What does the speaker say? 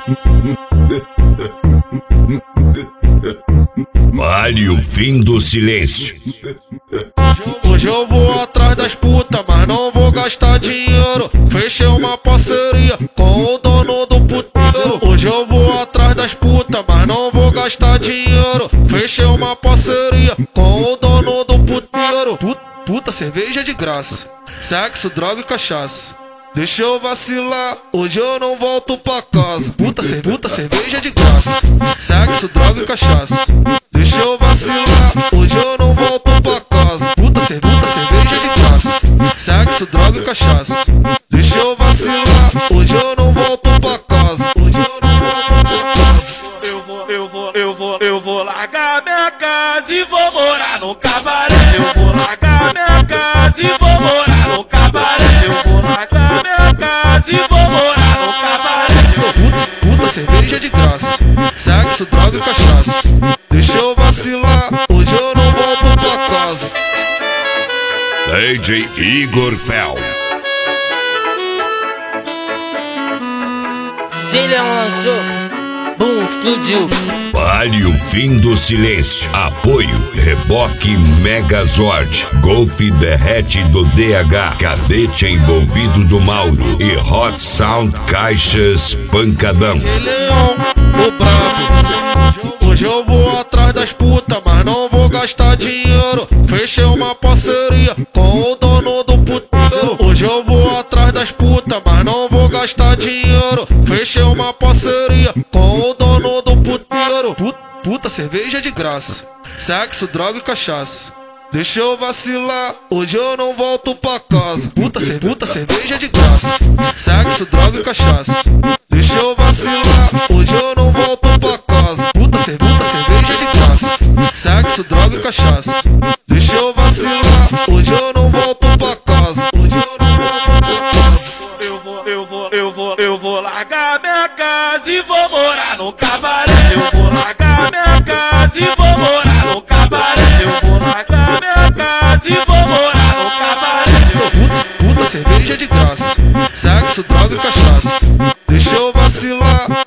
Vale o fim do silêncio. Hoje eu vou atrás das putas, mas não vou gastar dinheiro. Fechei uma parceria com o dono do puteiro. Hoje eu vou atrás das putas, mas não vou gastar dinheiro. Fechei uma parceria com o dono do puteiro. Puta, cerveja de graça, sexo, droga e cachaça. Deixa eu vacilar, hoje eu não volto pra casa. Puta, cerveja de graça, sexo, droga e cachaça. Deixa eu vacilar, hoje eu não volto pra casa. Puta, cerveja de graça, sexo, droga e cachaça. Deixa eu vacilar, hoje eu não volto pra casa. Hoje eu não volto pra casa. Eu vou largar minha casa e vou morar no cabaré. Eu vou largar minha casa e vou morar no cabaré. Eu vou largar minha casa e vou morar no cabaré. Puta, cerveja de graça, sexo, droga e cachaça. Deixa eu vacilar, hoje eu não volto pra casa. DJ Igor Fel. DJ Leão lançou, boom, explodiu. Vale o fim do silêncio. Apoio Reboque Megazord, Golf Derrete do DH, Cadete envolvido do Mauro e Hot Sound Caixas Pancadão. DJ Leão, o brabo. Hoje eu vou atrás das putas, mas não vou gastar dinheiro. Fechei uma parceria com o dono do puteiro. Hoje eu vou atrás das putas, mas não vou gastar dinheiro. Fechei uma parceria com o dono do puteiro. Puta, cerveja de graça, sexo, droga e cachaça. Deixa eu vacilar, hoje eu não volto pra casa. Puta, cerveja de graça, sexo, droga e cachaça. Deixa eu vacilar, hoje eu não volto pra casa. Puta, cerveja de graça, sexo, droga e cachaça. Deixa eu vacilar, hoje eu não volto pra casa. Hoje eu não volto pra casa. Eu vou largar minha casa e vou morar no cabaré. Eu vou largar minha casa e vou morar no cabaré. Eu vou largar minha casa e vou morar no cabaré. Puta, cerveja de graça, sexo, droga e cachaça. Deixa eu vacilar,